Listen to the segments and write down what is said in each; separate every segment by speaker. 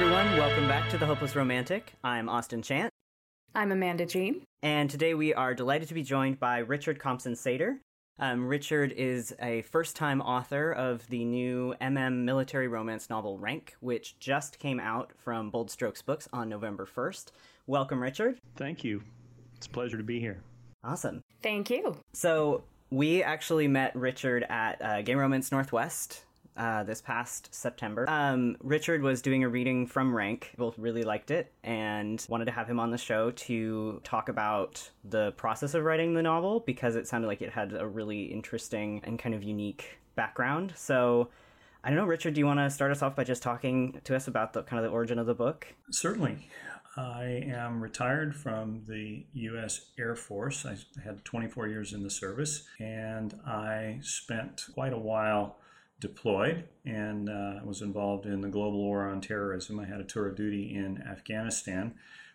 Speaker 1: everyone. Welcome back to The Hopeless Romantic. I'm Austin Chant.
Speaker 2: I'm Amanda Jean.
Speaker 1: And today we are delighted to be joined by Richard Compson-Sater. Richard is a first-time author of the new military romance novel Rank, which just came out from Bold Strokes Books on November 1st. Welcome, Richard.
Speaker 3: Thank you. It's a pleasure to be here.
Speaker 1: Awesome.
Speaker 2: Thank you.
Speaker 1: So we actually met Richard at Gay Romance Northwest this past September. Richard was doing a reading from Rank. Both really liked it and wanted to have him on the show to talk about the process of writing the novel because it sounded like it had a really interesting and kind of unique background. So I don't know, Richard, do you want to start us off by just talking to us about the kind of the origin of the book?
Speaker 3: Certainly. I am retired from the U.S. Air Force. I had 24 years in the service, and I spent quite a while deployed and was involved in the global war on terrorism. I had a tour of duty in Afghanistan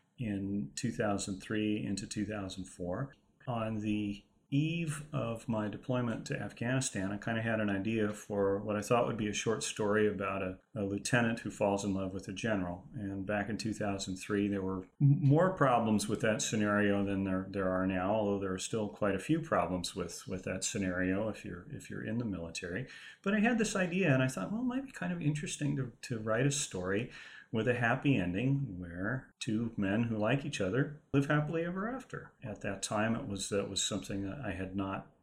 Speaker 3: in 2003 into 2004. On the eve of my deployment to Afghanistan, I kind of had an idea for what I thought would be a short story about a lieutenant who falls in love with a general. And back in 2003, there were more problems with that scenario than there are now, although there are still quite a few problems with that scenario if you're in the military. But I had this idea, and I thought, well, it might be kind of interesting to write a story with a happy ending where two men who like each other live happily ever after. At that time, that was something that I had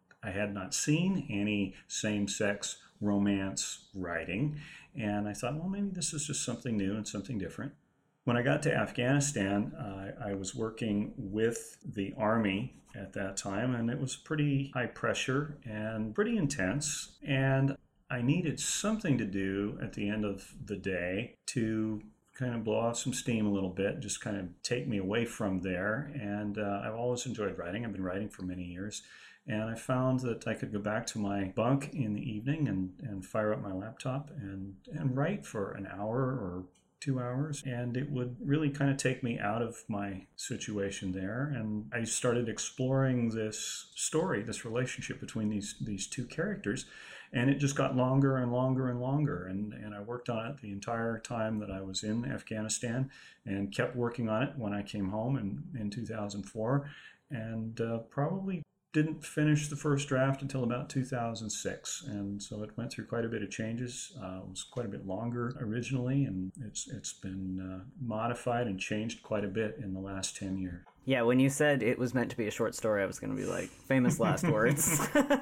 Speaker 3: not seen any same-sex romance writing, and I thought, well, maybe this is just something new and something different. When I got to Afghanistan, I was working with the Army at that time, and it was pretty high pressure and pretty intense, and I needed something to do at the end of the day to kind of blow off some steam a little bit, just kind of take me away from there. And I've always enjoyed writing. I've been writing for many years. And I found that I could go back to my bunk in the evening and fire up my laptop and write for an hour or 2 hours. And it would really kind of take me out of my situation there. And I started exploring this story, this relationship between these two characters. And it just got longer and longer and longer. And I worked on it the entire time that I was in Afghanistan and kept working on it when I came home in 2004. And probably didn't finish the first draft until about 2006. And so it went through quite a bit of changes. It was quite a bit longer originally, and it's been modified and changed quite a bit in the last 10 years.
Speaker 1: Yeah, when you said it was meant to be a short story, I was going to be like, famous last words.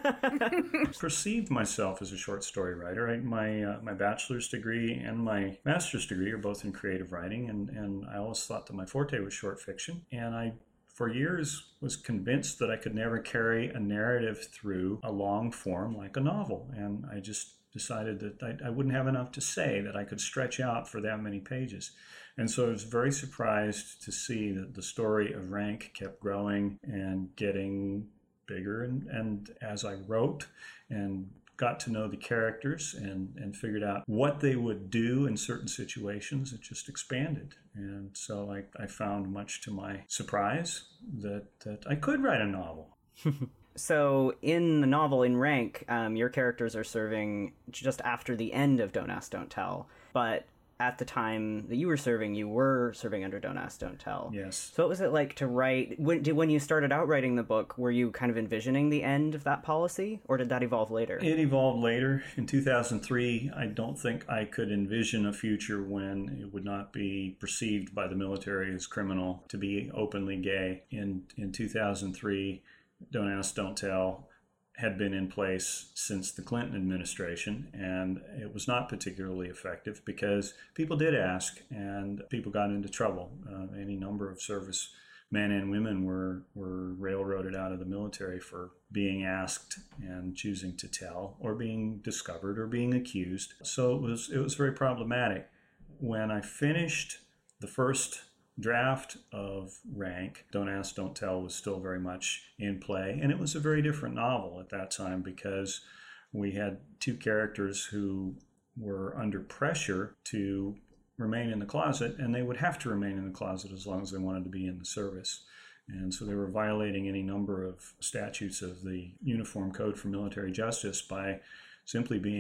Speaker 3: I perceived myself as a short story writer. My bachelor's degree and my master's degree are both in creative writing, and I always thought that my forte was short fiction. And I, for years, was convinced that I could never carry a narrative through a long form like a novel. And I just decided that I wouldn't have enough to say that I could stretch out for that many pages. And so I was very surprised to see that the story of Rank kept growing and getting bigger. And as I wrote and got to know the characters and figured out what they would do in certain situations, it just expanded. And so I found, much to my surprise, that I could write a novel.
Speaker 1: So in the novel, in Rank, your characters are serving just after the end of Don't Ask, Don't Tell. But at the time that you were serving under Don't Ask, Don't Tell.
Speaker 3: Yes.
Speaker 1: So what was it like to write, when you started out writing the book, were you kind of envisioning the end of that policy, or did that evolve later?
Speaker 3: It evolved later. In 2003, I don't think I could envision a future when it would not be perceived by the military as criminal to be openly gay. In 2003, Don't Ask, Don't Tell had been in place since the Clinton administration, and it was not particularly effective because people did ask and people got into trouble. Any number of service men and women were railroaded out of the military for being asked and choosing to tell, or being discovered, or being accused. So it was very problematic. When I finished the first draft of Rank, Don't Ask, Don't Tell was still very much in play, and it was a very different novel at that time because we had two characters who were under pressure to remain in the closet, and they would have to remain in the closet as long as they wanted to be in the service. And so they were violating any number of statutes of the Uniform Code for Military Justice by simply being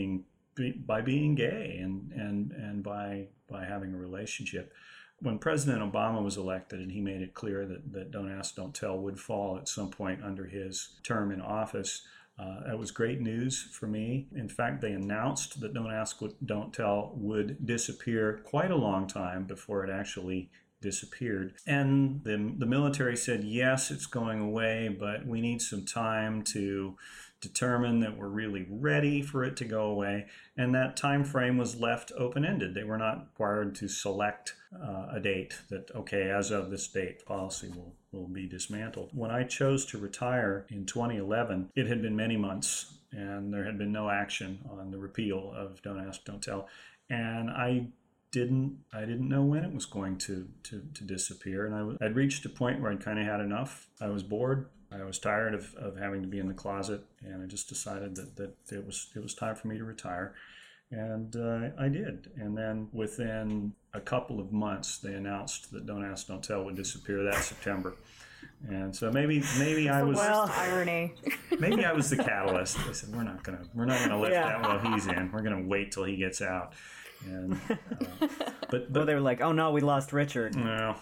Speaker 3: by being gay and by having a relationship. When President Obama was elected and he made it clear that Don't Ask, Don't Tell would fall at some point under his term in office, that was great news for me. In fact, they announced that Don't Ask, Don't Tell would disappear quite a long time before it actually disappeared. And the military said, yes, it's going away, but we need some time to determine that we're really ready for it to go away. And that time frame was left open-ended. They were not required to select a date that, okay, as of this date, policy will be dismantled. When I chose to retire in 2011, it had been many months and there had been no action on the repeal of Don't Ask, Don't Tell. And I didn't know when it was going to disappear. And I'd reached a point where I'd kind of had enough. I was bored. I was tired of having to be in the closet, and I just decided that it was time for me to retire. And I did. And then within a couple of months, they announced that Don't Ask, Don't Tell would disappear that September. And so maybe I was
Speaker 2: irony.
Speaker 3: Maybe I was the catalyst. I said we're not gonna lift that while he's in. We're gonna wait till he gets out. And but
Speaker 1: they were like, oh no, we lost Richard.
Speaker 3: No,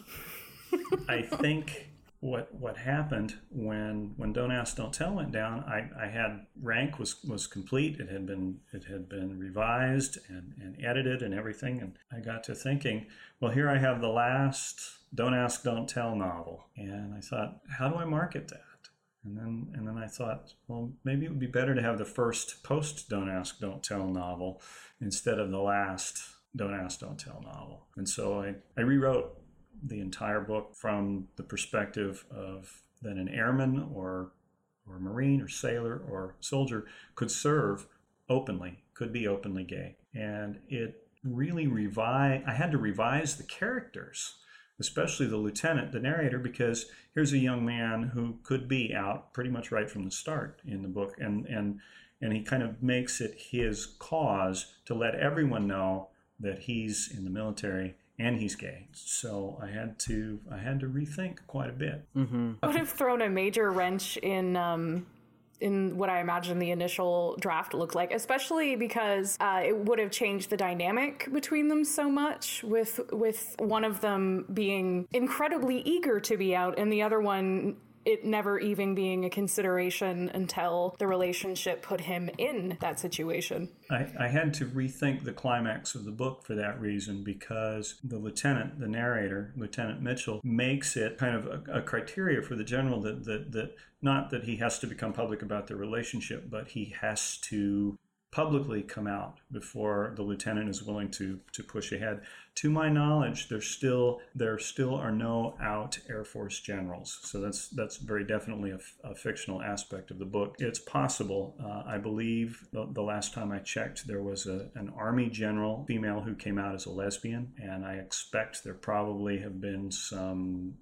Speaker 3: I think what happened when Don't Ask, Don't Tell went down, I had Rank was complete. It had been revised and edited and everything, and I got to thinking, well, here I have the last Don't Ask, Don't Tell novel, and I thought, how do I market that? And then I thought, well, maybe it would be better to have the first post Don't Ask, Don't Tell novel instead of the last Don't Ask, Don't Tell novel. And so I rewrote the entire book from the perspective of that an airman or Marine or sailor or soldier could serve openly, could be openly gay. And it really I had to revise the characters, especially the lieutenant, the narrator, because here's a young man who could be out pretty much right from the start in the book. And he kind of makes it his cause to let everyone know that he's in the military and he's gay. So I had to rethink quite a bit.
Speaker 2: Mm-hmm. I would have thrown a major wrench in what I imagine the initial draft looked like, especially because it would have changed the dynamic between them so much, with one of them being incredibly eager to be out and the other one it never even being a consideration until the relationship put him in that situation.
Speaker 3: I had to rethink the climax of the book for that reason, because the lieutenant, the narrator, Lieutenant Mitchell, makes it kind of a criteria for the general that not that he has to become public about their relationship, but he has to publicly come out before the lieutenant is willing to push ahead. To my knowledge, there still are no out Air Force generals. So that's very definitely a fictional aspect of the book. It's possible. I believe the last time I checked, there was an Army general, female, who came out as a lesbian, and I expect there probably have been some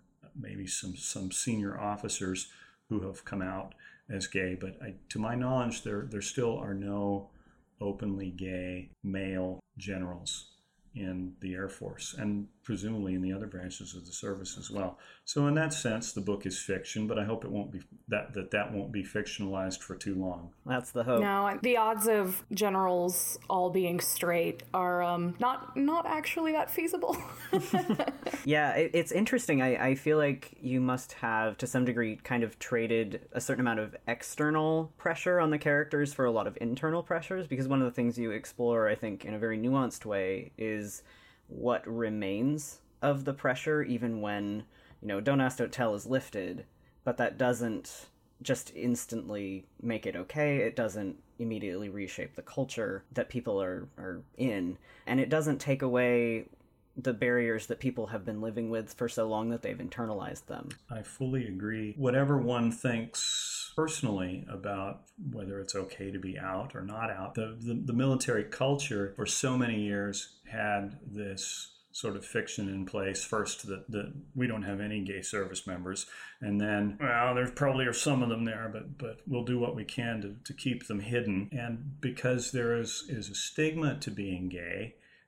Speaker 3: senior officers who have come out as gay. But to my knowledge, there still are no openly gay male generals in the Air Force, and presumably in the other branches of the service as well. So in that sense, the book is fiction, but I hope it won't be that won't be fictionalized for too long.
Speaker 1: That's the hope.
Speaker 2: No, the odds of generals all being straight are not actually that feasible.
Speaker 1: Yeah, it's interesting. I feel like you must have, to some degree, kind of traded a certain amount of external pressure on the characters for a lot of internal pressures, because one of the things you explore, I think, in a very nuanced way is what remains of the pressure, even when, Don't Ask, Don't Tell is lifted, but that doesn't just instantly make it okay. It doesn't immediately reshape the culture that people are in, and it doesn't take away the barriers that people have been living with for so long that they've internalized them.
Speaker 3: I fully agree. Whatever one thinks personally about whether it's okay to be out or not out, the military culture for so many years had this sort of fiction in place. First, that we don't have any gay service members, and then, well, there probably are some of them there, but we'll do what we can to keep them hidden. And because there is a stigma to being gay,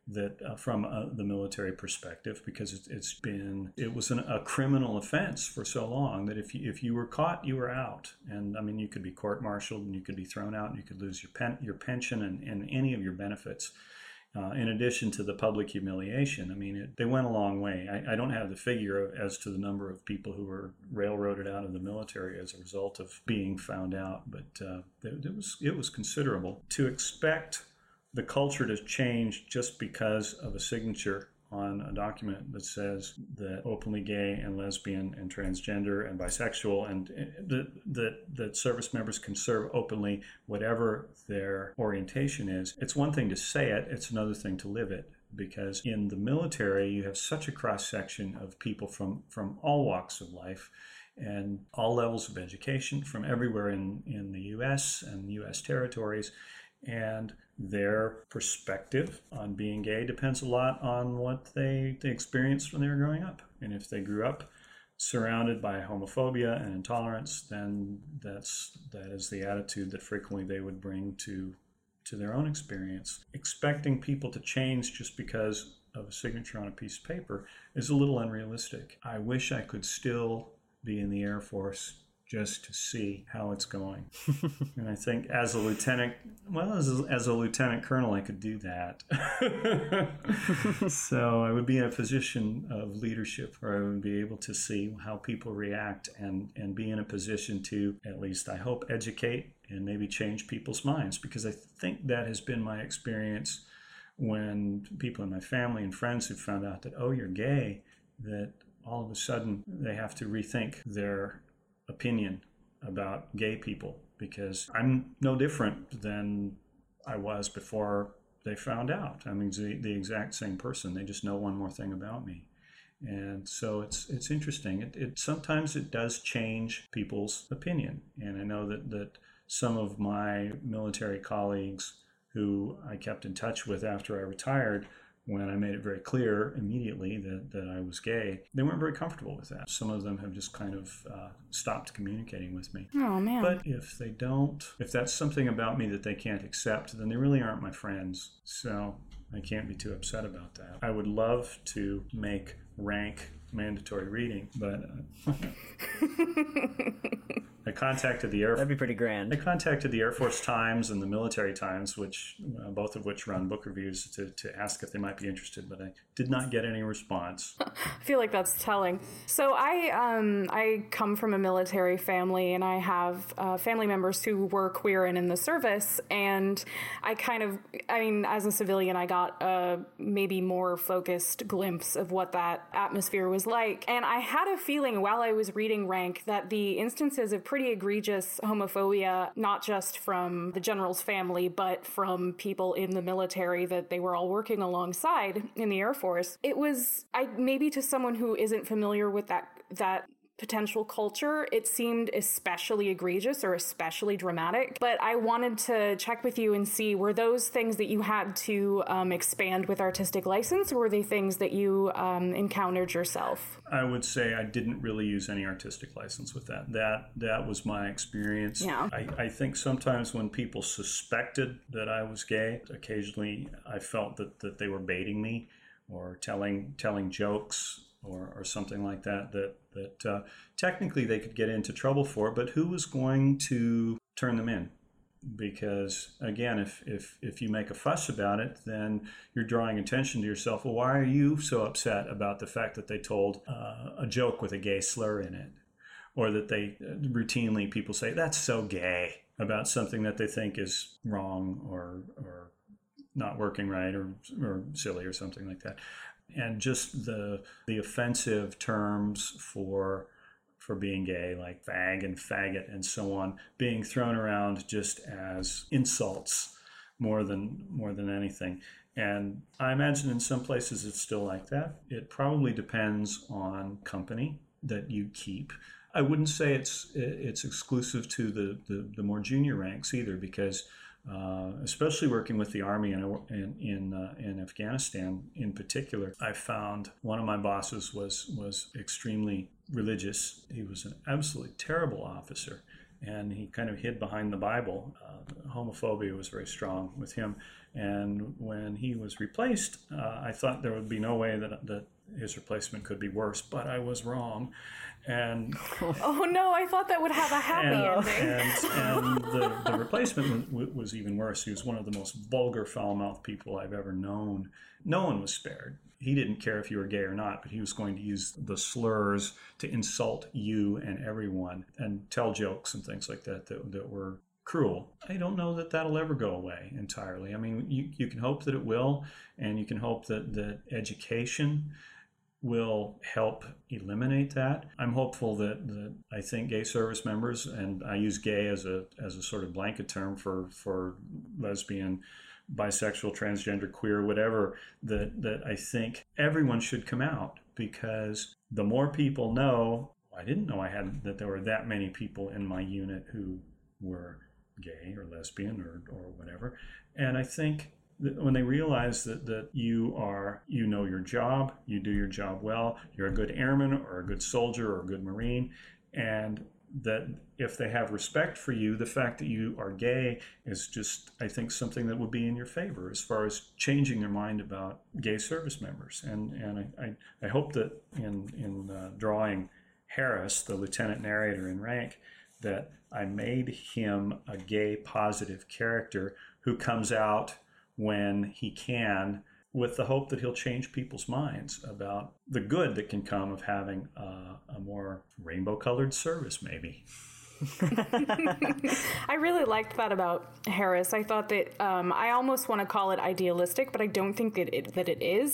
Speaker 3: that from the military perspective, because it was a criminal offense for so long that if you were caught, you were out. And I mean, you could be court-martialed and you could be thrown out and you could lose your pension and any of your benefits. In addition to the public humiliation, I mean, they went a long way. I don't have the figure as to the number of people who were railroaded out of the military as a result of being found out, but it was considerable. To expect the culture to change just because of a signature on a document that says that openly gay and lesbian and transgender and bisexual and that service members can serve openly whatever their orientation is. It's one thing to say it, it's another thing to live it. Because in the military, you have such a cross-section of people from all walks of life and all levels of education from everywhere in the U.S. and U.S. territories. And their perspective on being gay depends a lot on what they experienced when they were growing up. And if they grew up surrounded by homophobia and intolerance, then that is the attitude that frequently they would bring to their own experience. Expecting people to change just because of a signature on a piece of paper is a little unrealistic. I wish I could still be in the Air Force just to see how it's going. And I think as a lieutenant colonel, I could do that. So I would be in a position of leadership where I would be able to see how people react and be in a position to, at least I hope, educate and maybe change people's minds. Because I think that has been my experience when people in my family and friends have found out that, oh, you're gay, that all of a sudden they have to rethink their opinion about gay people, because I'm no different than I was before they found out. I mean, the exact same person. They just know one more thing about me. And so it's interesting. It sometimes it does change people's opinion. And I know that some of my military colleagues who I kept in touch with after I retired, when I made it very clear immediately that I was gay, they weren't very comfortable with that. Some of them have just kind of stopped communicating with me.
Speaker 2: Oh, man.
Speaker 3: But if that's something about me that they can't accept, then they really aren't my friends. So I can't be too upset about that. I would love to make rank mandatory reading, but I contacted the Air Force.
Speaker 1: That'd be pretty grand.
Speaker 3: I contacted the Air Force Times and the Military Times, both of which run book reviews, to ask if they might be interested, but I did not get any response.
Speaker 2: I feel like that's telling. So I come from a military family, and I have family members who were queer and in the service, and as a civilian, I got a maybe more focused glimpse of what that atmosphere was like. And I had a feeling while I was reading Rank that the instances of pretty egregious homophobia, not just from the general's family, but from people in the military that they were all working alongside in the Air Force, it was, maybe to someone who isn't familiar with that potential culture, it seemed especially egregious or especially dramatic. But I wanted to check with you and see, were those things that you had to expand with artistic license, or were they things that you encountered yourself?
Speaker 3: I would say I didn't really use any artistic license with that. That was my experience.
Speaker 2: Yeah.
Speaker 3: I think sometimes when people suspected that I was gay, occasionally I felt that they were baiting me or telling jokes or something like that technically they could get into trouble for, but who was going to turn them in? Because again, if you make a fuss about it, then you're drawing attention to yourself. Well, why are you so upset about the fact that they told a joke with a gay slur in it? Or that they routinely, people say, that's so gay, about something that they think is wrong or not working right or silly or something like that. And just the offensive terms for being gay, like fag and faggot and so on, being thrown around just as insults more than anything. And I imagine in some places it's still like that. It probably depends on company that you keep. I wouldn't say it's exclusive to the more junior ranks either, because especially working with the Army in Afghanistan in particular, I found one of my bosses was extremely religious. He was an absolutely terrible officer, and he kind of hid behind the Bible. Homophobia was very strong with him, And when he was replaced, I thought there would be no way that his replacement could be worse, but I was wrong. And
Speaker 2: oh no, I thought that would have a happy ending.
Speaker 3: And the replacement was even worse. He was one of the most vulgar, foul-mouthed people I've ever known. No one was spared. He didn't care if you were gay or not, but he was going to use the slurs to insult you and everyone and tell jokes and things like that were cruel. I don't know that that'll ever go away entirely. I mean, you can hope that it will, and you can hope that education will help eliminate that. I'm hopeful that I think gay service members, and I use gay as a sort of blanket term for lesbian, bisexual, transgender, queer, whatever, that I think everyone should come out, because the more people know, I didn't know that there were that many people in my unit who were gay or lesbian or whatever. And I think when they realize that you know your job, you do your job well, you're a good airman or a good soldier or a good Marine, and that if they have respect for you, the fact that you are gay is just, I think, something that would be in your favor as far as changing their mind about gay service members. And I hope that in drawing Harris, the lieutenant narrator in Rank, that I made him a gay positive character who comes out when he can, with the hope that he'll change people's minds about the good that can come of having a more rainbow-colored service, maybe.
Speaker 2: I really liked that about Harris. I thought that I almost want to call it idealistic, but I don't think that it is.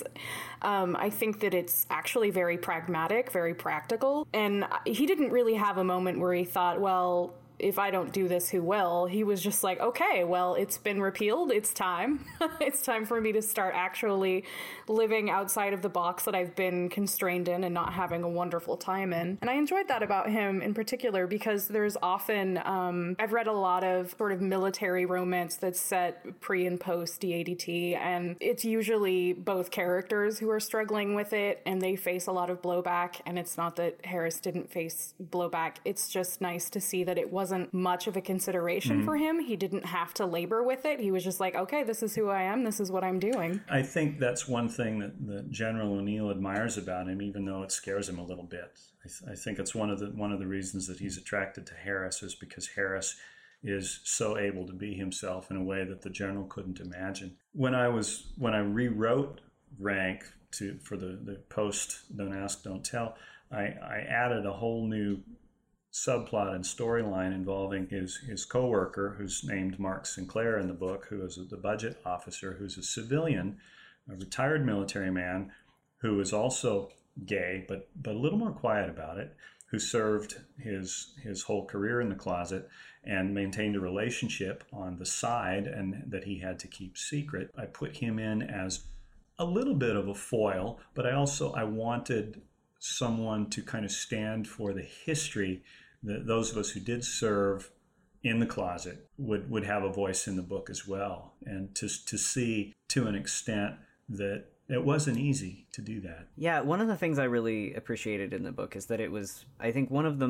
Speaker 2: I think that it's actually very pragmatic, very practical. And he didn't really have a moment where he thought, well, if I don't do this, who will? He was just like, okay, well, it's been repealed. It's time. It's time for me to start actually living outside of the box that I've been constrained in and not having a wonderful time in. And I enjoyed that about him in particular, because there's often, I've read a lot of sort of military romance that's set pre and post DADT, and it's usually both characters who are struggling with it and they face a lot of blowback. And it's not that Harris didn't face blowback. It's just nice to see that it wasn't much of a consideration for him. He didn't have to labor with it. He was just like, okay, this is who I am. This is what I'm doing.
Speaker 3: I think that's one thing that General O'Neill admires about him, even though it scares him a little bit. I think it's one of the reasons that he's attracted to Harris, is because Harris is so able to be himself in a way that the general couldn't imagine. When I rewrote Rank for the post Don't Ask, Don't Tell, I added a whole new subplot and storyline involving his co-worker, who's named Mark Sinclair in the book, who is the budget officer, who's a civilian, a retired military man, who is also gay, but a little more quiet about it, who served his whole career in the closet and maintained a relationship on the side and that he had to keep secret. I put him in as a little bit of a foil, but I wanted someone to kind of stand for the history that those of us who did serve in the closet would have a voice in the book as well, and to see to an extent that it wasn't easy to do that.
Speaker 1: Yeah, one of the things I really appreciated in the book is that it was, I think,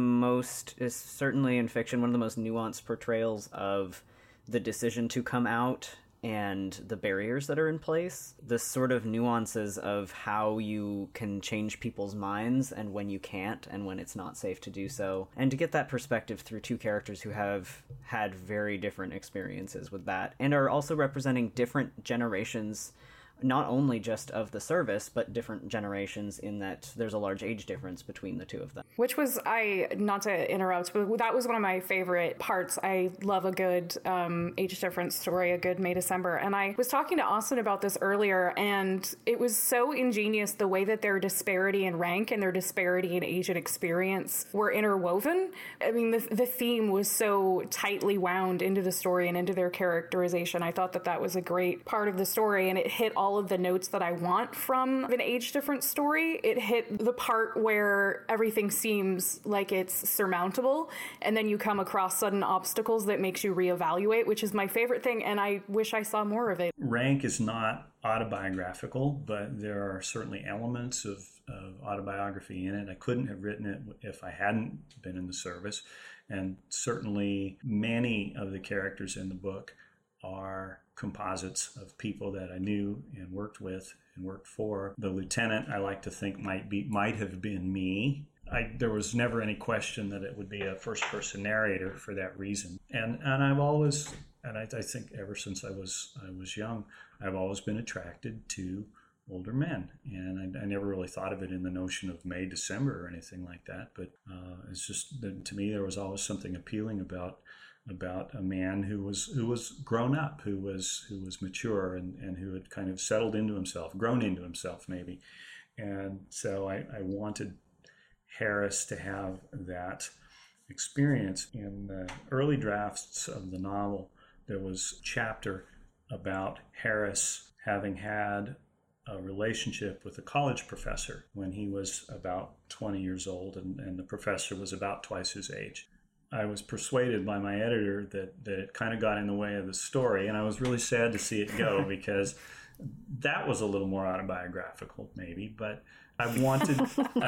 Speaker 1: is certainly in fiction, one of the most nuanced portrayals of the decision to come out and the barriers that are in place, the sort of nuances of how you can change people's minds and when you can't and when it's not safe to do so. And to get that perspective through two characters who have had very different experiences with that and are also representing different generations, not only just of the service, but different generations in that there's a large age difference between the two of them.
Speaker 2: Which was, not to interrupt, but that was one of my favorite parts. I love a good age difference story, a good May December. And I was talking to Austin about this earlier, and it was so ingenious the way that their disparity in rank and their disparity in age and experience were interwoven. I mean, the theme was so tightly wound into the story and into their characterization. I thought that was a great part of the story, and it hit all of the notes that I want from an age difference story. It hit the part where everything seems like it's surmountable, and then you come across sudden obstacles that makes you reevaluate, which is my favorite thing, and I wish I saw more of it.
Speaker 3: Rank is not autobiographical, but there are certainly elements of autobiography in it. I couldn't have written it if I hadn't been in the service, and certainly many of the characters in the book are composites of people that I knew and worked with and worked for. The lieutenant, I like to think, might have been me. There was never any question that it would be a first-person narrator for that reason. And I've always, and I think ever since I was young, I've always been attracted to older men. And I never really thought of it in the notion of May, December or anything like that. But it's just, to me, there was always something appealing about a man who was grown up, who was mature, and who had kind of settled into himself, grown into himself maybe. And so I wanted Harris to have that experience. In the early drafts of the novel, there was a chapter about Harris having had a relationship with a college professor when he was about 20 years old, and the professor was about twice his age. I was persuaded by my editor that it kind of got in the way of the story, and I was really sad to see it go because that was a little more autobiographical maybe, but I wanted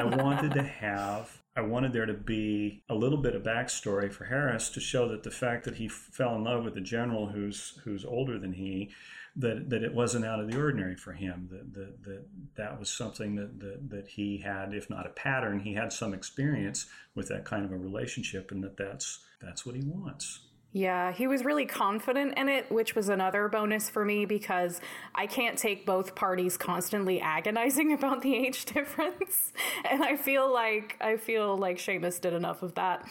Speaker 3: there to be a little bit of backstory for Harris to show that the fact that he fell in love with a general who's older than he, that it wasn't out of the ordinary for him, that was something that he had, if not a pattern, he had some experience with that kind of a relationship, and that's what he wants.
Speaker 2: Yeah, he was really confident in it, which was another bonus for me because I can't take both parties constantly agonizing about the age difference, and I feel like Seamus did enough of that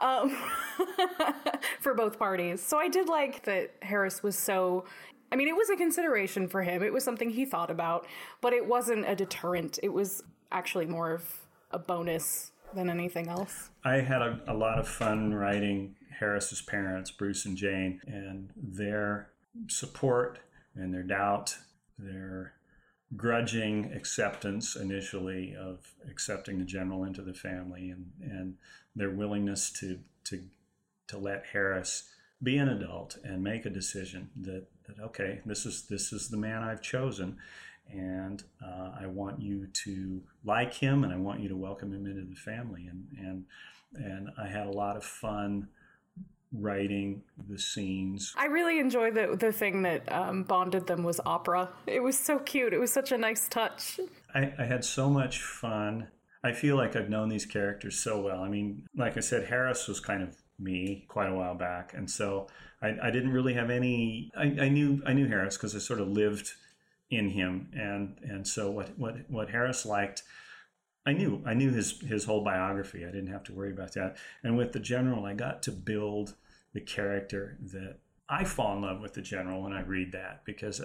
Speaker 2: for both parties. So I did like that Harris was so. I mean, it was a consideration for him. It was something he thought about, but it wasn't a deterrent. It was actually more of a bonus than anything else.
Speaker 3: I had a lot of fun writing Harris's parents, Bruce and Jane, and their support and their doubt, their grudging acceptance initially of accepting the general into the family, and their willingness to let Harris be an adult and make a decision that okay, this is the man I've chosen, and I want you to like him, and I want you to welcome him into the family, and I had a lot of fun writing the scenes.
Speaker 2: I really enjoyed the thing that bonded them was opera. It was so cute. It was such a nice touch.
Speaker 3: I had so much fun. I feel like I've known these characters so well. I mean, like I said, Harris was kind of me quite a while back, and so I didn't really have any. I knew Harris because I sort of lived in him, and so what Harris liked, I knew his whole biography. I didn't have to worry about that. And with the general, I got to build the character that I fall in love with the general when I read that, because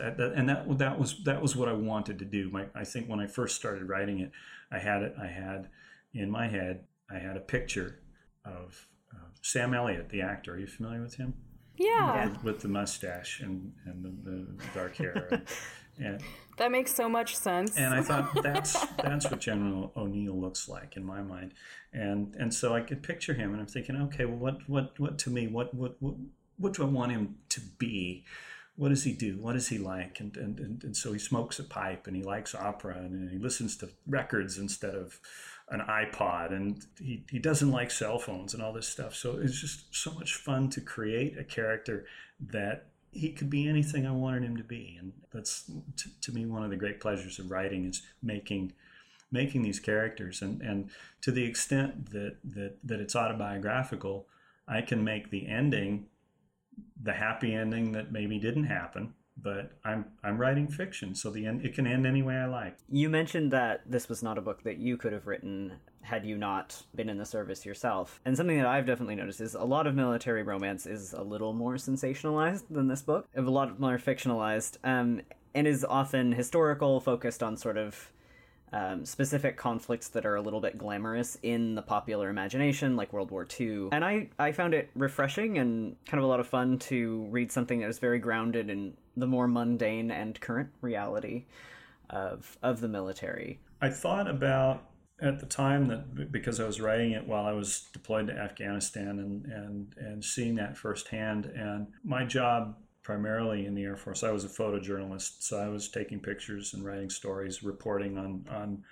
Speaker 3: that was what I wanted to do. I think when I first started writing it, I had in my head a picture of Sam Elliott, the actor. Are you familiar with him?
Speaker 2: Yeah.
Speaker 3: With the mustache and the dark hair. And
Speaker 2: that makes so much sense.
Speaker 3: And I thought that's what General O'Neill looks like in my mind. And so I could picture him, and I'm thinking, okay, well, what to me, what do I want him to be? What does he do? What is he like? And so he smokes a pipe, and he likes opera, and he listens to records instead of an iPod, and he doesn't like cell phones and all this stuff. So it's just so much fun to create a character that he could be anything I wanted him to be. And that's, to me, one of the great pleasures of writing is making these characters. And to the extent that it's autobiographical, I can make the ending the happy ending that maybe didn't happen, but I'm writing fiction, so it can end any way I like.
Speaker 1: You mentioned that this was not a book that you could have written had you not been in the service yourself. And something that I've definitely noticed is a lot of military romance is a little more sensationalized than this book, a lot more fictionalized, and is often historical, focused on sort of specific conflicts that are a little bit glamorous in the popular imagination, like World War II. And I found it refreshing and kind of a lot of fun to read something that is very grounded in the more mundane and current reality of the military.
Speaker 3: I thought about, at the time, that because I was writing it while I was deployed to Afghanistan and seeing that firsthand, and my job primarily in the Air Force, I was a photojournalist, so I was taking pictures and writing stories, reporting on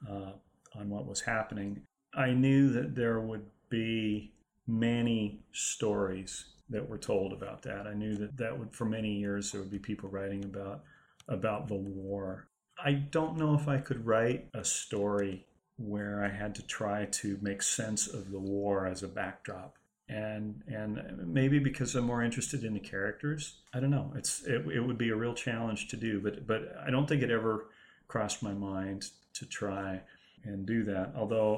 Speaker 3: what was happening. I knew that there would be many stories that were told about that. I knew that would, for many years, there would be people writing about the war. I don't know if I could write a story where I had to try to make sense of the war as a backdrop. And maybe because I'm more interested in the characters, I don't know. It would be a real challenge to do, but I don't think it ever crossed my mind to try and do that. Although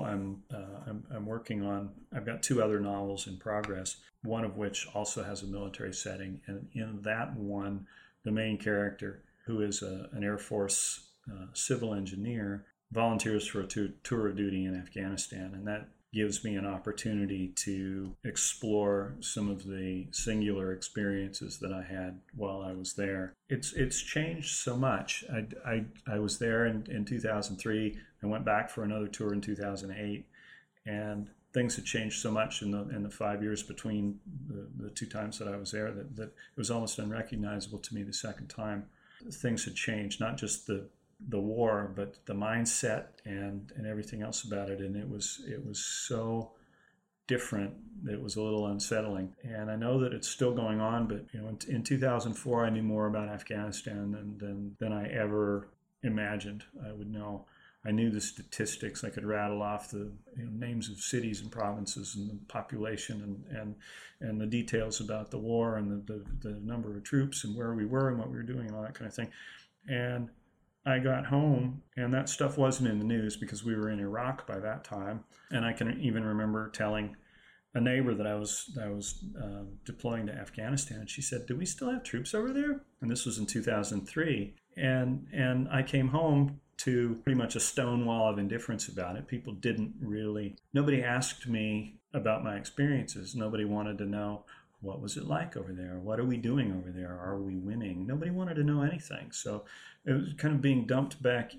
Speaker 3: I'm working on, I've got 2 other novels in progress, one of which also has a military setting, and in that one, the main character, who is an Air Force civil engineer, volunteers for a tour of duty in Afghanistan, and that gives me an opportunity to explore some of the singular experiences that I had while I was there. It's changed so much. I was there in 2003. I went back for another tour in 2008, and things had changed so much in the 5 years between the 2 times that I was there that it was almost unrecognizable to me the second time. Things had changed, not just the war, but the mindset and everything else about it. And it was so different. It was a little unsettling. And I know that it's still going on, but in 2004, I knew more about Afghanistan than I ever imagined I would know. I knew the statistics. I could rattle off the names of cities and provinces and the population and the details about the war and the number of troops and where we were and what we were doing and all that kind of thing. And I got home, and that stuff wasn't in the news because we were in Iraq by that time. And I can even remember telling a neighbor that I was deploying to Afghanistan, and she said, "Do we still have troops over there?" And this was in 2003. And I came home to pretty much a stone wall of indifference about it. People nobody asked me about my experiences. Nobody wanted to know, what was it like over there? What are we doing over there? Are we winning? Nobody wanted to know anything. So it was kind of being dumped back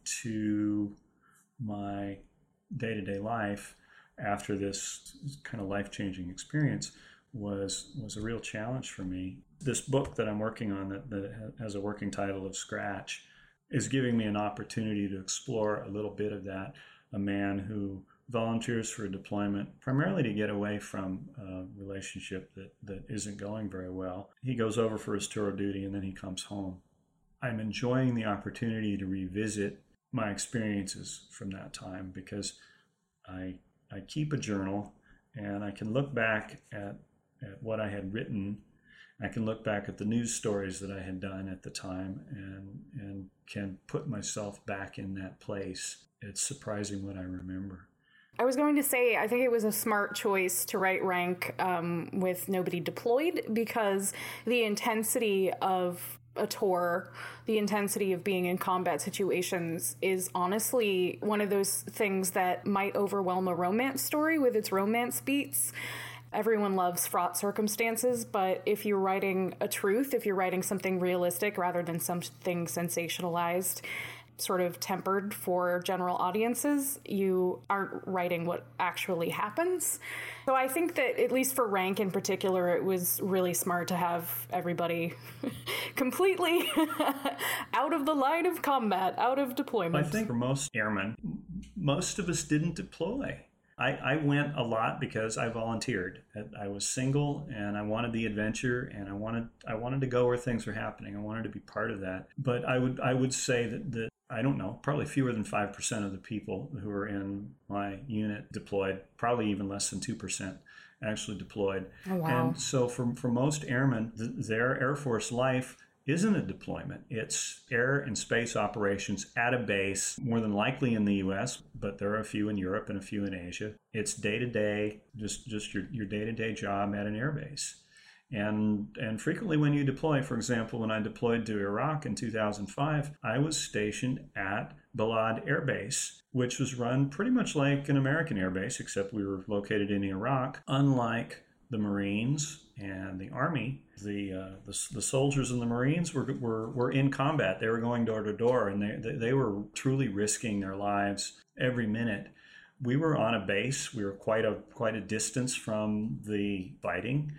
Speaker 3: into my day-to-day life after this kind of life-changing experience was a real challenge for me. This book that I'm working on that has a working title of Scratch is giving me an opportunity to explore a little bit of that. A man who volunteers for a deployment, primarily to get away from a relationship that isn't going very well. He goes over for his tour of duty and then he comes home. I'm enjoying the opportunity to revisit my experiences from that time because I keep a journal and I can look back at what I had written. I can look back at the news stories that I had done at the time and can put myself back in that place. It's surprising what I remember.
Speaker 2: I was going to say, I think it was a smart choice to write Rank with nobody deployed because the intensity of a tour, the intensity of being in combat situations is honestly one of those things that might overwhelm a romance story with its romance beats. Everyone loves fraught circumstances, but if you're writing a truth, if you're writing something realistic rather than something sensationalized, sort of tempered for general audiences, you aren't writing what actually happens. So I think that, at least for Rank in particular, it was really smart to have everybody completely out of the line of combat, out of deployment.
Speaker 3: I think for most airmen, most of us didn't deploy. I went a lot because I volunteered. I was single and I wanted the adventure and I wanted to go where things were happening. I wanted to be part of that. But I would say that I don't know, probably fewer than 5% of the people who were in my unit deployed, probably even less than 2% actually deployed.
Speaker 2: Oh, wow.
Speaker 3: And so for most airmen, their Air Force life isn't a deployment. It's air and space operations at a base, more than likely in the U.S., but there are a few in Europe and a few in Asia. It's day-to-day, just your day-to-day job at an air base. And frequently when you deploy, for example, when I deployed to Iraq in 2005, I was stationed at Balad Air Base, which was run pretty much like an American air base, except we were located in Iraq. Unlike the Marines and the Army, the soldiers and the Marines were in combat. They were going door to door, and they were truly risking their lives every minute. We were on a base. We were quite a distance from the fighting.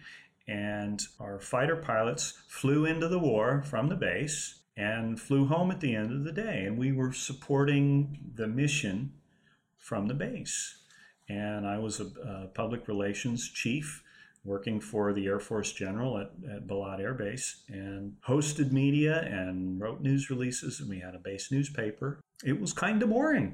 Speaker 3: And our fighter pilots flew into the war from the base and flew home at the end of the day. And we were supporting the mission from the base. And I was a public relations chief working for the Air Force General at Balad Air Base, and hosted media and wrote news releases, and we had a base newspaper. It was kind of boring.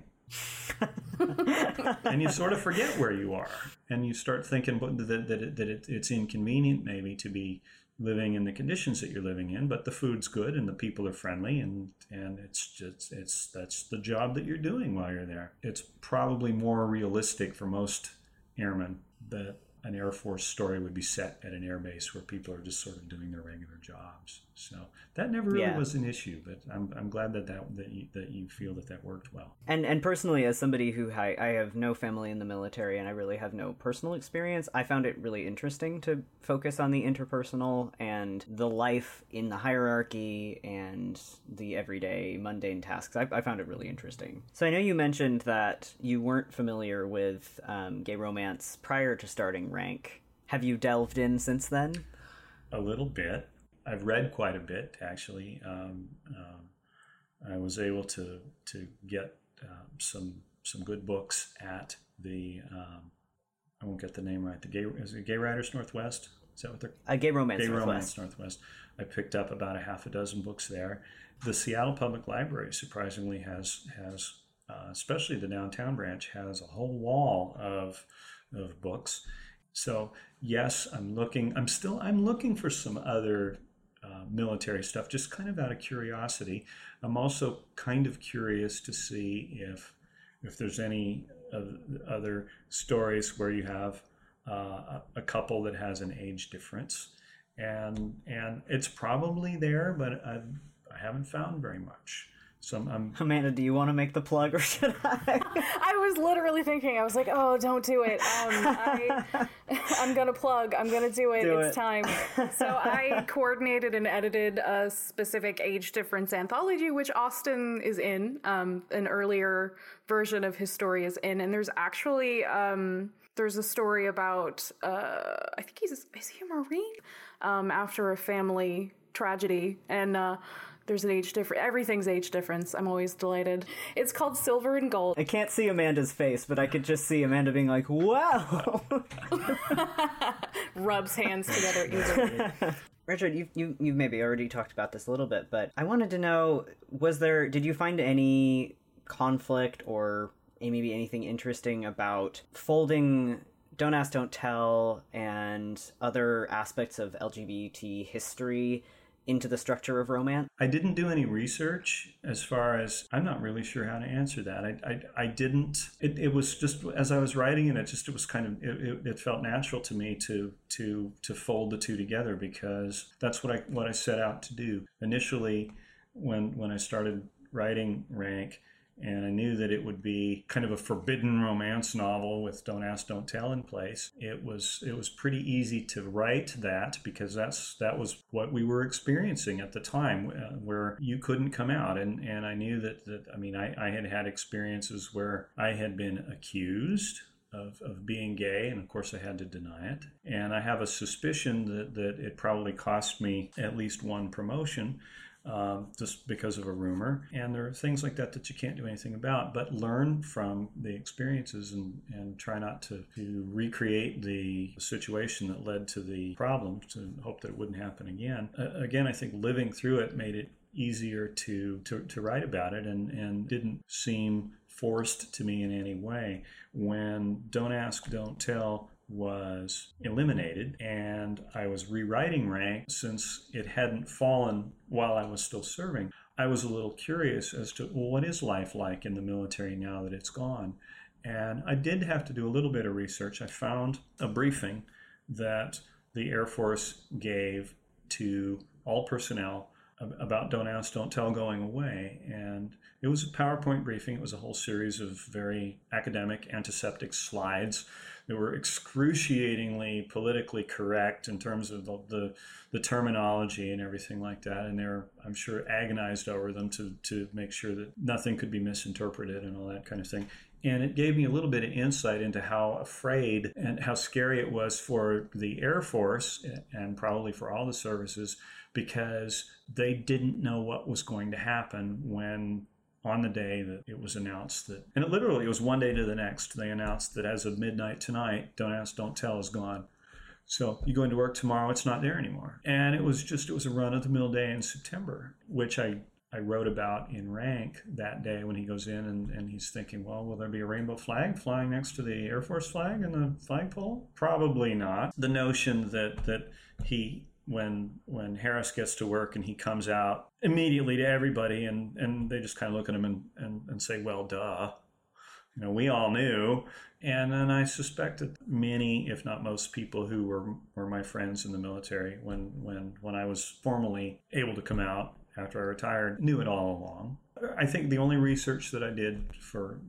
Speaker 3: And you sort of forget where you are, and you start thinking that it's inconvenient maybe to be living in the conditions that you're living in, but the food's good and the people are friendly, and that's the job that you're doing while you're there. It's probably more realistic for most airmen that an Air Force story would be set at an air base where people are just sort of doing their regular jobs. So that never really was an issue, but I'm glad that you feel that worked well.
Speaker 1: And personally, as somebody who I have no family in the military and I really have no personal experience, I found it really interesting to focus on the interpersonal and the life in the hierarchy and the everyday mundane tasks. I found it really interesting. So I know you mentioned that you weren't familiar with gay romance prior to starting Rank. Have you delved in since then?
Speaker 3: A little bit. I've read quite a bit, actually. I was able to get some good books at the I won't get the name right. Is it Gay Writers Northwest? Is that what they're?
Speaker 1: Gay Romance
Speaker 3: Gay
Speaker 1: Northwest.
Speaker 3: Romance Northwest. I picked up about a half a dozen books there. The Seattle Public Library surprisingly has especially the downtown branch, has a whole wall of books. So yes, I'm looking for some other military stuff, just kind of out of curiosity. I'm also kind of curious to see if there's any other stories where you have a couple that has an age difference, and it's probably there, but I haven't found very much. So
Speaker 1: Amanda, do you want to make the plug, or should I?
Speaker 2: I was literally thinking, I was like, oh, don't do it. I'm going to plug. I'm going to do it. It's time. So I coordinated and edited a specific age difference anthology, which Austin is in. An earlier version of his story is in. And there's actually, there's a story about, I think is he a Marine? After a family tragedy. And, there's an age difference. Everything's age difference. I'm always delighted. It's called Silver and Gold.
Speaker 1: I can't see Amanda's face, but I could just see Amanda being like, wow.
Speaker 2: Rubs hands together easily.
Speaker 1: Richard, you've maybe already talked about this a little bit, but I wanted to know, did you find any conflict or maybe anything interesting about folding Don't Ask, Don't Tell and other aspects of LGBT history into the structure of romance?
Speaker 3: I didn't do any research as far as, I'm not really sure how to answer that. I didn't, it was just, as I was writing it, it was kind of, it felt natural to me to fold the two together, because that's what I set out to do. Initially, when I started writing Rank, and I knew that it would be kind of a forbidden romance novel with Don't Ask, Don't Tell in place. It was pretty easy to write that, because that was what we were experiencing at the time, where you couldn't come out. And I knew that I had experiences where I had been accused of being gay, and of course I had to deny it. And I have a suspicion that it probably cost me at least one promotion, just because of a rumor. And there are things like that you can't do anything about, but learn from the experiences and try not to recreate the situation that led to the problem, to hope that it wouldn't happen again. Again, I think living through it made it easier to write about it, and didn't seem forced to me in any way. When Don't Ask, Don't Tell was eliminated, and I was rewriting Rank, since it hadn't fallen while I was still serving, I was a little curious as to, well, what is life like in the military now that it's gone? And I did have to do a little bit of research. I found a briefing that the Air Force gave to all personnel about Don't Ask, Don't Tell going away. And it was a PowerPoint briefing. It was a whole series of very academic, antiseptic slides that were excruciatingly politically correct in terms of the terminology and everything like that. And they were, I'm sure, agonized over them to make sure that nothing could be misinterpreted and all that kind of thing. And it gave me a little bit of insight into how afraid and how scary it was for the Air Force, and probably for all the services, because they didn't know what was going to happen when, on the day that it was announced that, and it was one day to the next, they announced that as of midnight tonight, Don't Ask, Don't Tell is gone. So you go into work tomorrow, it's not there anymore. And it was a run-of-the-mill day in September, which I wrote about in Rank that day when he goes in and he's thinking, well, will there be a rainbow flag flying next to the Air Force flag in the flagpole? Probably not. The notion that he, when Harris gets to work and he comes out immediately to everybody and they just kind of look at him and say, well, duh. We all knew. And then I suspect that many, if not most people who were my friends in the military when I was formally able to come out after I retired, knew it all along. I think the only research that I did for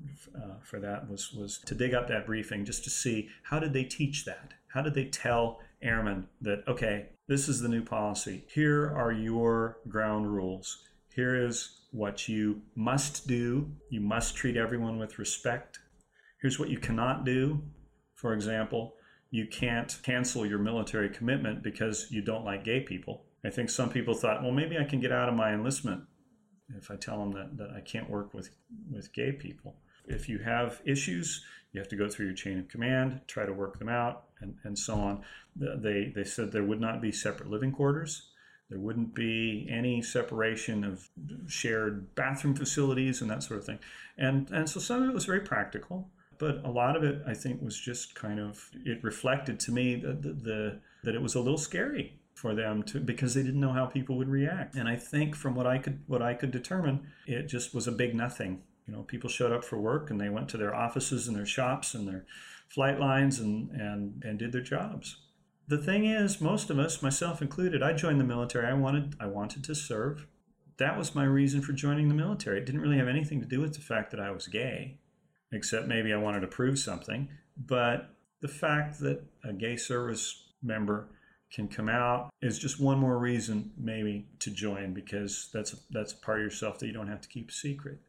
Speaker 3: that was to dig up that briefing just to see how did they teach that? How did they tell airmen that, okay, this is the new policy. Here are your ground rules. Here is what you must do. You must treat everyone with respect. Here's what you cannot do. For example, you can't cancel your military commitment because you don't like gay people. I think some people thought, well, maybe I can get out of my enlistment if I tell them that I can't work with gay people. If you have issues, you have to go through your chain of command, try to work them out, and so on. They said there would not be separate living quarters. There wouldn't be any separation of shared bathroom facilities and that sort of thing. And so some of it was very practical, but a lot of it, I think, was just kind of, it reflected to me that it was a little scary for them because they didn't know how people would react. And I think from what I could determine, it just was a big nothing. People showed up for work and they went to their offices and their shops and their flight lines and did their jobs. The thing is, most of us, myself included, I joined the military. I wanted to serve. That was my reason for joining the military. It didn't really have anything to do with the fact that I was gay, except maybe I wanted to prove something. But the fact that a gay service member can come out is just one more reason maybe to join, because that's a part of yourself that you don't have to keep a secret.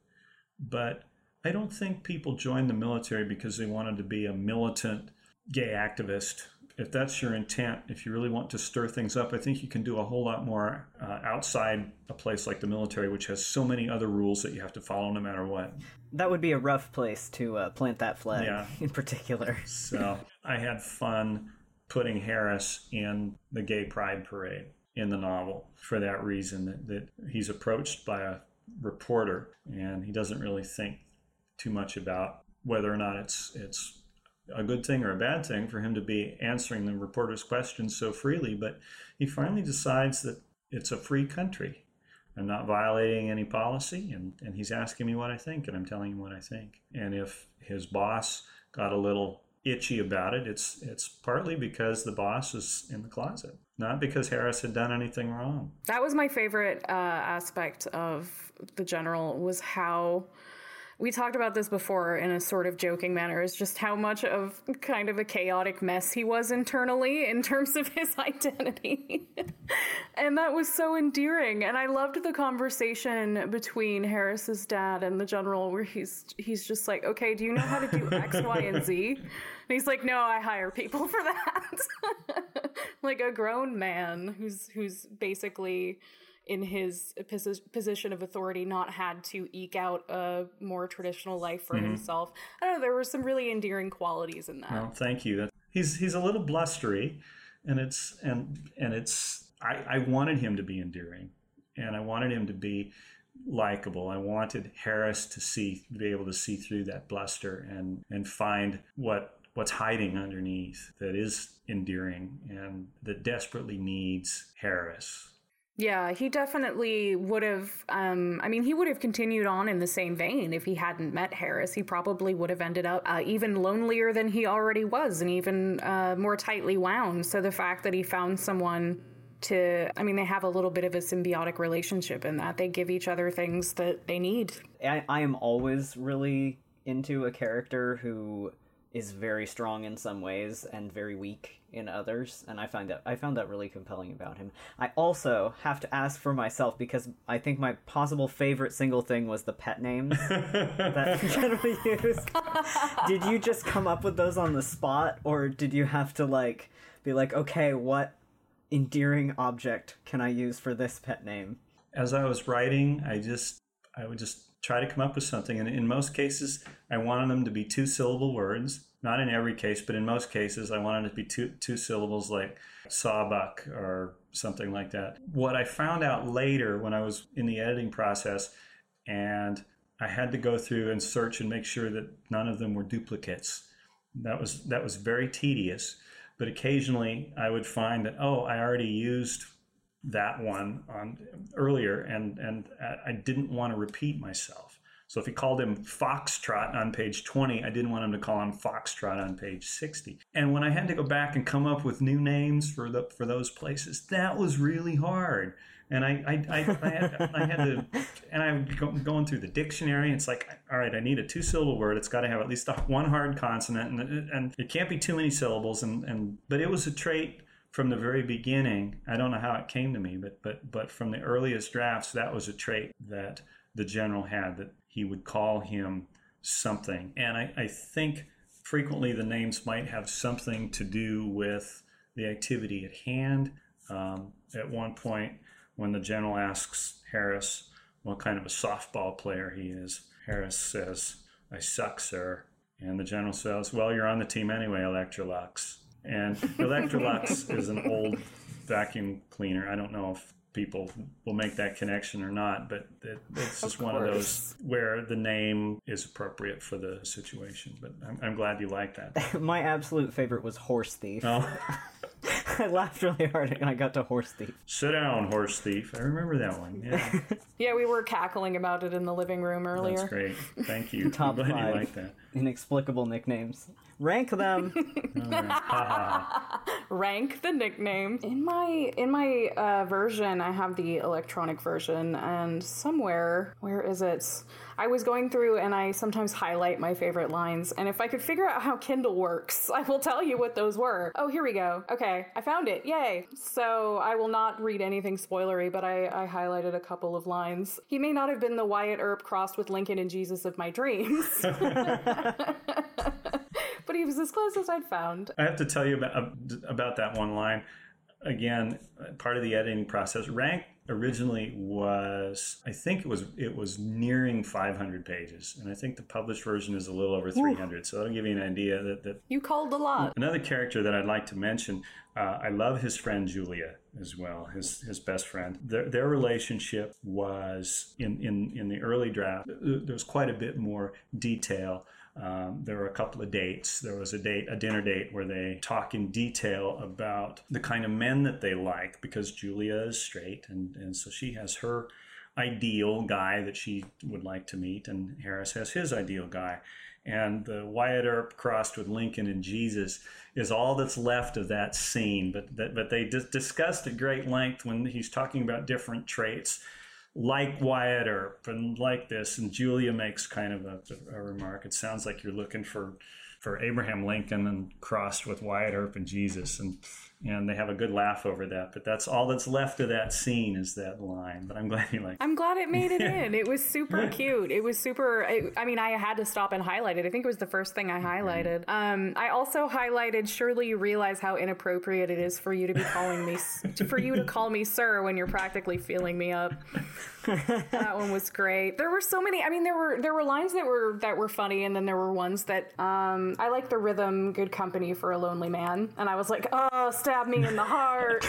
Speaker 3: But I don't think people joined the military because they wanted to be a militant gay activist. If that's your intent, if you really want to stir things up, I think you can do a whole lot more outside a place like the military, which has so many other rules that you have to follow no matter what.
Speaker 1: That would be a rough place to plant that flag, in particular.
Speaker 3: So I had fun putting Harris in the Gay Pride Parade in the novel for that reason, that he's approached by a reporter and he doesn't really think too much about whether or not it's a good thing or a bad thing for him to be answering the reporter's questions so freely, but he finally decides that it's a free country. I'm not violating any policy, and he's asking me what I think, and I'm telling him what I think. And if his boss got a little itchy about it, it's partly because the boss is in the closet, not because Harris had done anything wrong.
Speaker 2: That was my favorite aspect of the general, was how we talked about this before in a sort of joking manner, is just how much of kind of a chaotic mess he was internally in terms of his identity. And that was so endearing. And I loved the conversation between Harris's dad and the general, where he's just like, okay, do you know how to do X, Y, and Z? And he's like, no, I hire people for that. Like a grown man who's basically in his position of authority not had to eke out a more traditional life for himself. I don't know, there were some really endearing qualities in that.
Speaker 3: Well, thank you. He's a little blustery, and I wanted him to be endearing, and I wanted him to be likable. I wanted Harris to be able to see through that bluster and find what's hiding underneath that is endearing and that desperately needs Harris.
Speaker 2: Yeah, he definitely would have, he would have continued on in the same vein if he hadn't met Harris. He probably would have ended up even lonelier than he already was, and even more tightly wound. So the fact that he found someone they have a little bit of a symbiotic relationship in that they give each other things that they need.
Speaker 1: I am always really into a character who is very strong in some ways and very weak in others, and I found that really compelling about him. I also have to ask for myself, because I think my possible favorite single thing was the pet names that you generally use. Did you just come up with those on the spot, or did you have to be like, okay, what endearing object can I use for this pet name?
Speaker 3: As I was writing, I would just try to come up with something, and in most cases I wanted them to be 2-syllable words, Not in every case, but in most cases, I wanted it to be two syllables, like sawbuck or something like that. What I found out later when I was in the editing process, and I had to go through and search and make sure that none of them were duplicates. That was very tedious, but occasionally I would find that, I already used that one on earlier, and I didn't want to repeat myself. So if he called him Foxtrot on page 20, I didn't want him to call him Foxtrot on page 60. And when I had to go back and come up with new names for those places, that was really hard. And I had to, and I'm going through the dictionary. It's like, all right, I need a 2-syllable word. It's got to have at least one hard consonant, and it can't be too many syllables. But it was a trait from the very beginning. I don't know how it came to me, but from the earliest drafts, that was a trait that the general had, that he would call him something. And I think frequently the names might have something to do with the activity at hand. At one point, when the general asks Harris what kind of a softball player he is, Harris says, "I suck, sir." And the general says, "Well, you're on the team anyway, Electrolux." And Electrolux is an old vacuum cleaner. I don't know if people will make that connection or not, but it's just one of those where the name is appropriate for the situation. But I'm glad you like that.
Speaker 1: My absolute favorite was Horse Thief.
Speaker 3: Oh.
Speaker 1: I laughed really hard when I got to Horse Thief.
Speaker 3: Sit down, Horse Thief. I remember that one. Yeah,
Speaker 2: Yeah, we were cackling about it in the living room earlier.
Speaker 3: that's great. Thank you.
Speaker 1: Top
Speaker 3: I'm glad
Speaker 1: 5
Speaker 3: you like that.
Speaker 1: inexplicable nicknames. Rank them.
Speaker 3: All right. Ha, ha, ha.
Speaker 2: Rank the nickname. In my version, I have the electronic version, and somewhere, where is it? I was going through and I sometimes highlight my favorite lines, and if I could figure out how Kindle works, I will tell you what those were. Oh, here we go. Okay, I found it. Yay. So I will not read anything spoilery, but I highlighted a couple of lines. He may not have been the Wyatt Earp crossed with Lincoln and Jesus of my dreams. But he was as close as I'd found.
Speaker 3: I have to tell you about that one line. Again, part of the editing process. Rank originally was, I think it was nearing 500 pages, and I think the published version is a little over 300. So that'll give you an idea that
Speaker 2: You called a lot.
Speaker 3: Another character that I'd like to mention, I love his friend Julia as well, his best friend. Their relationship was, in the early draft, there was quite a bit more detail. There were a couple of dates. There was a dinner date where they talk in detail about the kind of men that they like, because Julia is straight, and so she has her ideal guy that she would like to meet, and Harris has his ideal guy. And the Wyatt Earp crossed with Lincoln and Jesus is all that's left of that scene. But they discussed at great length when he's talking about different traits, like Wyatt Earp and like this. And Julia makes kind of a remark. It sounds like you're looking for Abraham Lincoln and crossed with Wyatt Earp and Jesus. And they have a good laugh over that. But that's all that's left of that scene is that line. But I'm glad you like it.
Speaker 2: I'm glad it made it in. It was super cute. It was super... I had to stop and highlight it. I think it was the first thing I highlighted. I also highlighted, surely you realize how inappropriate it is for you to be calling me... for you to call me sir when you're practically feeling me up. That one was great. There were so many... there were lines that were funny, and then there were ones that... I like the rhythm, good company for a lonely man. And I was like, oh, stab me in the heart.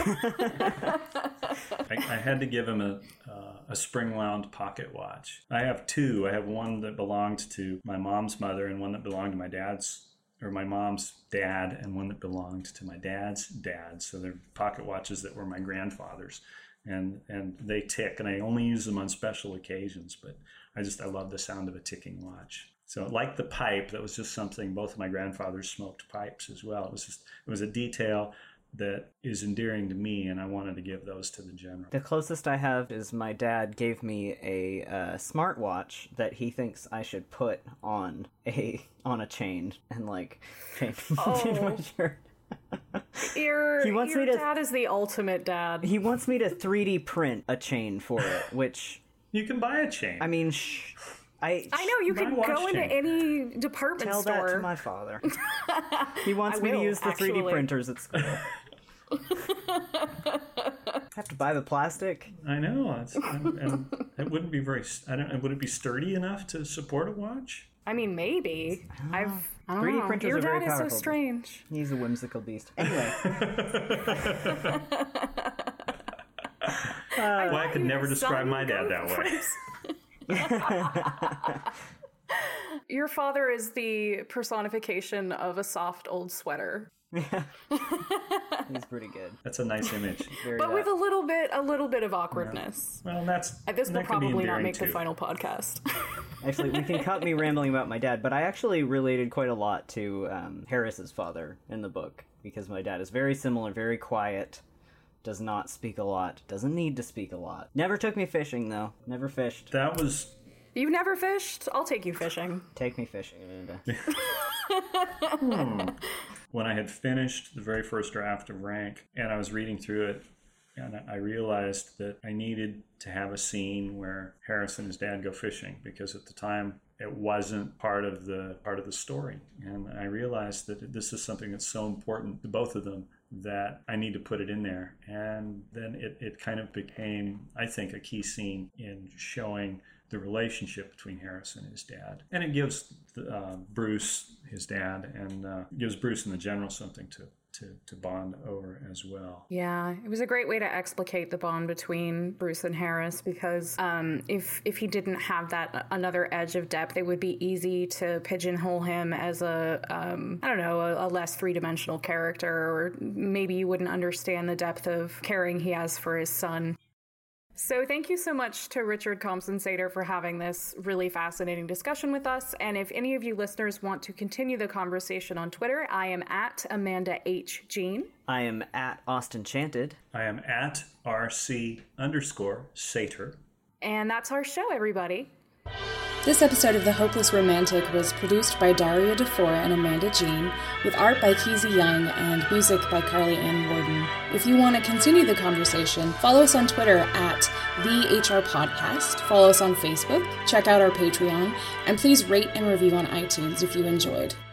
Speaker 3: I had to give him a spring-wound pocket watch. I have two. I have one that belonged to my mom's mother and one that belonged to my mom's dad, and one that belonged to my dad's dad. So they're pocket watches that were my grandfather's. And they tick, and I only use them on special occasions, but I love the sound of a ticking watch. So like the pipe, that was just something, both of my grandfathers smoked pipes as well. It was a detail that is endearing to me, and I wanted to give those to the general.
Speaker 1: The closest I have is my dad gave me a smartwatch that he thinks I should put on a chain and chain my shirt.
Speaker 2: Your dad is the ultimate dad.
Speaker 1: He wants me to 3D print a chain for it, which...
Speaker 3: You can buy a chain.
Speaker 1: I mean, I
Speaker 2: know, you can go into any department store.
Speaker 1: Tell that to my father. He wants me to use the 3D printers at school. Have to buy the plastic.
Speaker 3: I know, and it wouldn't be very... would it be sturdy enough to support a watch?
Speaker 2: I mean, maybe. I don't
Speaker 1: 3D
Speaker 2: know.
Speaker 1: printers
Speaker 2: Your
Speaker 1: are very
Speaker 2: dad is so
Speaker 1: powerful.
Speaker 2: strange.
Speaker 1: He's a whimsical beast. Anyway.
Speaker 3: Well, I could never describe my dad that way.
Speaker 2: Your father is the personification of a soft old sweater.
Speaker 1: He's pretty good.
Speaker 3: That's a nice image.
Speaker 2: But with a little bit of awkwardness.
Speaker 3: Well,
Speaker 2: This will
Speaker 3: that can be
Speaker 2: probably not
Speaker 3: endearing,
Speaker 2: make
Speaker 3: too.
Speaker 2: the final podcast.
Speaker 1: Actually, we can cut me rambling about my dad, but I actually related quite a lot to Harris's father in the book, because my dad is very similar, very quiet, does not speak a lot, doesn't need to speak a lot. Never took me fishing, though. Never fished.
Speaker 3: That was...
Speaker 2: You've never fished? I'll take you fishing.
Speaker 1: Take me fishing, Amanda.
Speaker 3: When I had finished the very first draft of Rank, and I was reading through it, and I realized that I needed to have a scene where Harris and his dad go fishing, because at the time it wasn't part of the story. And I realized that this is something that's so important to both of them that I need to put it in there. And then it kind of became, I think, a key scene in showing the relationship between Harris and his dad. And it gives Bruce, his dad, and gives Bruce and the general something to bond over as well.
Speaker 2: Yeah, it was a great way to explicate the bond between Bruce and Harris, because if he didn't have that another edge of depth, it would be easy to pigeonhole him as a less three-dimensional character, or maybe you wouldn't understand the depth of caring he has for his son. So thank you so much to Richard Compston-Sater for having this really fascinating discussion with us. And if any of you listeners want to continue the conversation on Twitter, I am at Amanda H. Jean.
Speaker 1: I am at Austin Chanted.
Speaker 3: I am at RC_Sater.
Speaker 2: And that's our show, everybody.
Speaker 4: This episode of The Hopeless Romantic was produced by Daria DeFore and Amanda Jean, with art by Keezy Young and music by Carly Ann Warden. If you want to continue the conversation, follow us on Twitter at The HR Podcast, follow us on Facebook, check out our Patreon, and please rate and review on iTunes if you enjoyed.